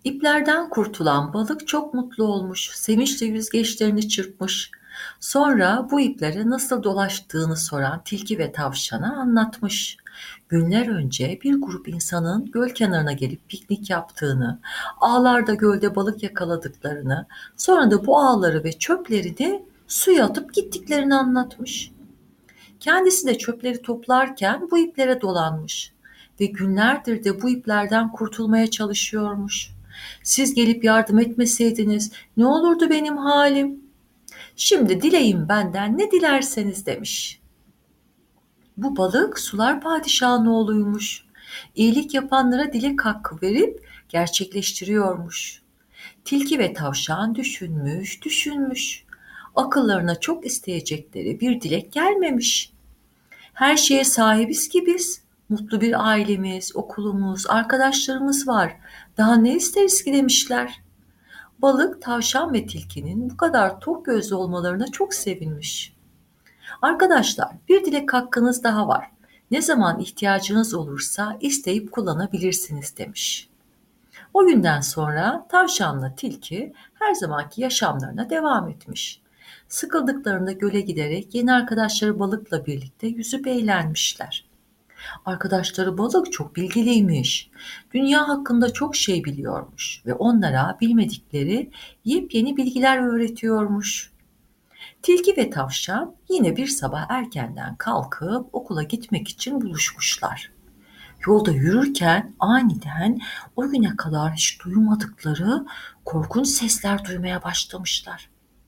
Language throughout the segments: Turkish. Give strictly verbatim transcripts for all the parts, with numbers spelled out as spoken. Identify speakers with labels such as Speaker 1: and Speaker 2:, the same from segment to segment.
Speaker 1: İplerden kurtulan balık çok mutlu olmuş, sevinçle yüzgeçlerini çırpmış. Sonra bu iplere nasıl dolaştığını soran tilki ve tavşana anlatmış. Günler önce bir grup insanın göl kenarına gelip piknik yaptığını, ağlarda gölde balık yakaladıklarını, sonra da bu ağları ve çöplerini suya atıp gittiklerini anlatmış. Kendisi de çöpleri toplarken bu iplere dolanmış ve günlerdir de bu iplerden kurtulmaya çalışıyormuş. Siz gelip yardım etmeseydiniz ne olurdu benim halim? Şimdi dileyin benden ne dilerseniz demiş. Bu balık sular padişahının oğluymuş. İyilik yapanlara dilek hakkı verip gerçekleştiriyormuş. Tilki ve tavşan düşünmüş, düşünmüş. Akıllarına çok isteyecekleri bir dilek gelmemiş. Her şeye sahibiz ki biz. Mutlu bir ailemiz, okulumuz, arkadaşlarımız var. Daha ne isteriz ki demişler. Balık, tavşan ve tilkinin bu kadar tok gözlü olmalarına çok sevinmiş. Arkadaşlar, bir dilek hakkınız daha var. Ne zaman ihtiyacınız olursa isteyip kullanabilirsiniz demiş. O günden sonra tavşanla tilki her zamanki yaşamlarına devam etmiş. Sıkıldıklarında göle giderek yeni arkadaşları balıkla birlikte yüzüp eğlenmişler. Arkadaşları balık çok bilgiliymiş. Dünya hakkında çok şey biliyormuş ve onlara bilmedikleri yepyeni bilgiler öğretiyormuş. Tilki ve tavşan yine bir sabah erkenden kalkıp okula gitmek için buluşmuşlar. Yolda yürürken aniden o güne kadar hiç duymadıkları korkunç sesler duymaya başlamışlar.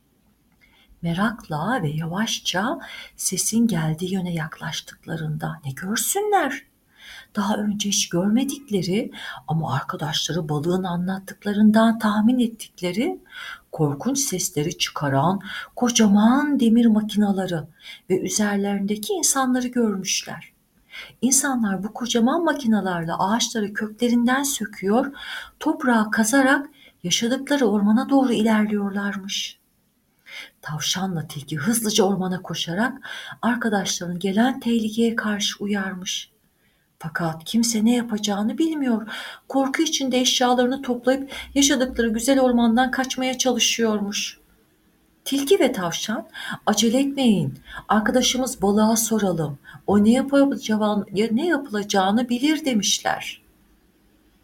Speaker 1: Merakla ve yavaşça sesin geldiği yöne yaklaştıklarında ne görsünler? Daha önce hiç görmedikleri ama arkadaşları balığın anlattıklarından tahmin ettikleri korkunç sesleri çıkaran kocaman demir makinaları ve üzerlerindeki insanları görmüşler. İnsanlar bu kocaman makinalarla ağaçları köklerinden söküyor, toprağı kazarak yaşadıkları ormana doğru ilerliyorlarmış. Tavşanla tilki hızlıca ormana koşarak arkadaşlarının gelen tehlikeye karşı uyarmış. Fakat kimse ne yapacağını bilmiyor. Korku içinde eşyalarını toplayıp yaşadıkları güzel ormandan kaçmaya çalışıyormuş. Tilki ve tavşan, acele etmeyin, arkadaşımız balığa soralım. O ne yapılacağını, ne yapılacağını bilir demişler.